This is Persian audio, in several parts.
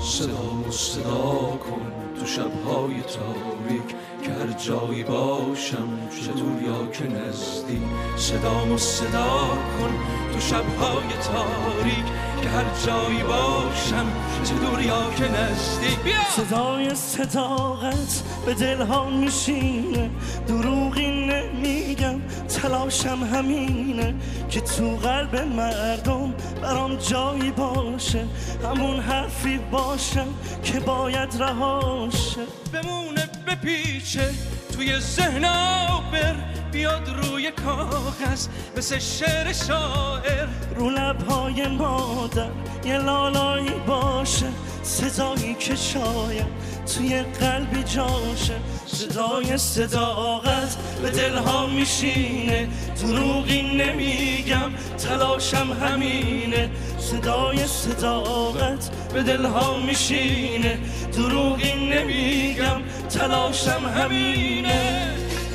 صدا و صدا کن تو شبهای تاریک، که هر جایی باشم چه دور یا که نزدیک. صدا و صدا کن تو شبهای تاریک، که هر جایی باشم چه دور یا که نزدیک. صدای صداقت به دلها میشینه، دروغی نمیگم تلاشم همینه، که تو قلب مردم برام جایی باشه، همون حرفی باشم که باید رهاشه. بمونه بپیچه توی ذهنم بر، بیاد روی کاغذ مثل شعر شاعر. رو لبهای مادر یه لالایی باشه، صدایی که شاید توی قلبی جاشه. صدای صداقت به دلها میشینه، دروغی نمیگم تلاشم همینه. صدای صداقت به دلها میشینه، دروغی نمیگم تلاشم همینه.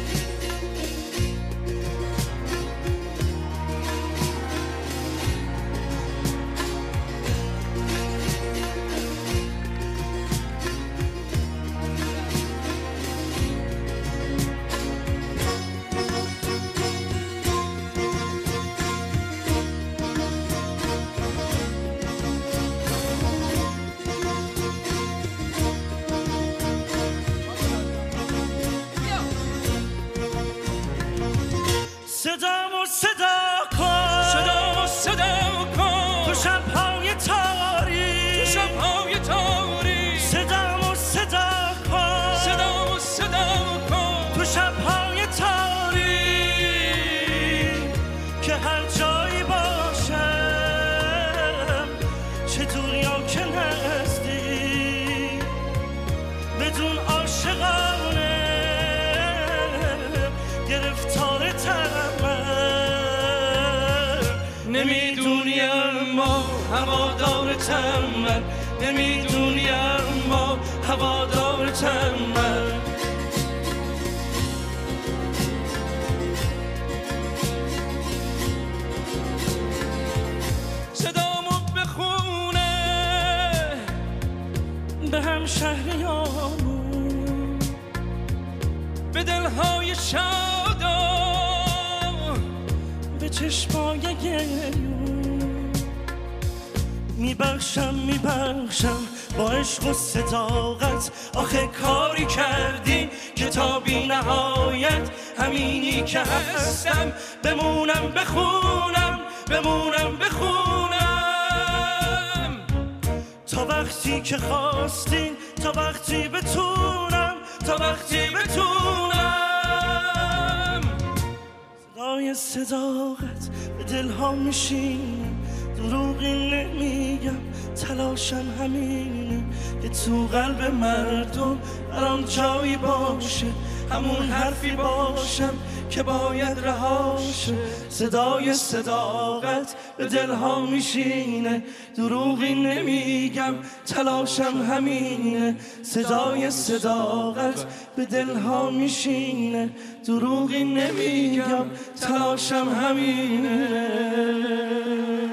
صدا و صدا کن، صدا و صدا کن تو شبهای تاریک، تو شبهای تاریک. صدا و صدا کن، صدا و صدا کن تو شبهای تاریک، که هر جایی باشم چه دور یا که نزدیک، بدون عاشقانه گرفتار نمیدونی اما هوادارتم من، نمیدونی اما هوادارتم من. صدامو بخونه به هم شهریامون، به دلهای شادا، به چشمای گریون. میبخشم با عشق و صداقت، آخه کاری کردی که تا بی نهایت همینی که هستم بمونم بخونم، تا وقتی که خواستی، تا وقتی بتونم. صدای صداقت به دلها میشینه، دروغی نمیگم تلاشم همینه، که تو قلب مردم برام جایی باشه، همون حرفی باشم که باید رهاشه. صدای صداقت به دلها میشینه، دروغی نمیگم تلاشم همینه. صدای صداقت به دلها میشینه، دروغی نمیگم تلاشم همینه.